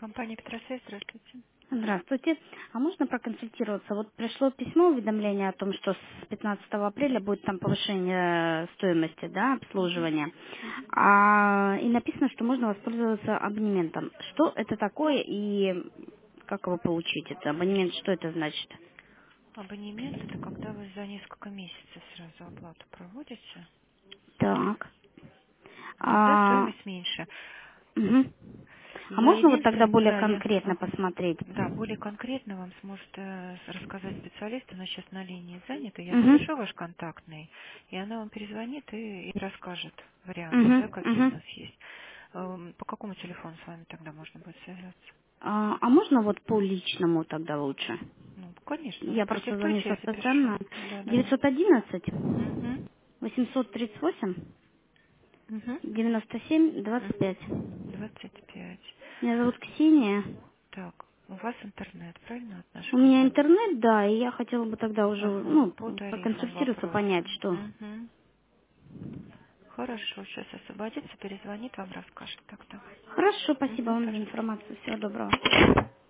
Компания Петросей, здравствуйте. Здравствуйте. А можно проконсультироваться? Вот пришло письмо, уведомление о том, что с 15 апреля будет там повышение стоимости, да, Мгм, обслуживания. мгм. И написано, что можно воспользоваться абонементом. Что это такое и как его получить? Это абонемент, что это значит? Абонемент– это когда вы за несколько месяцев сразу оплату проводите, Так. и тогда А, стоимость меньше. мгм. А Я можно вот тогда единственное, более да, я, конкретно ага. посмотреть? Да, более конкретно вам сможет рассказать специалист, она сейчас на линии занята. Я Угу. запишу ваш контактный, и она вам перезвонит и расскажет варианты, Угу. да, какие у Угу. нас есть. По какому телефону с вами тогда можно будет связаться? А можно вот по личному тогда лучше? Ну, конечно, Я просто звоню продиктуйте, со я запишу. стационара. Да-да. 911 Угу. 838 Угу. 97 Угу. 25. 25. Меня зовут Ксения. Так, у вас интернет, правильно, от нашей У меня компании? интернет, да, и я хотела бы тогда уже, Ага, ну, по тарифам проконсультироваться, вопросы. понять, что. Угу. Хорошо, сейчас освободится, перезвонит, вам расскажет тогда. Хорошо, спасибо Угу, вам за пожалуйста. информацию. Всего доброго.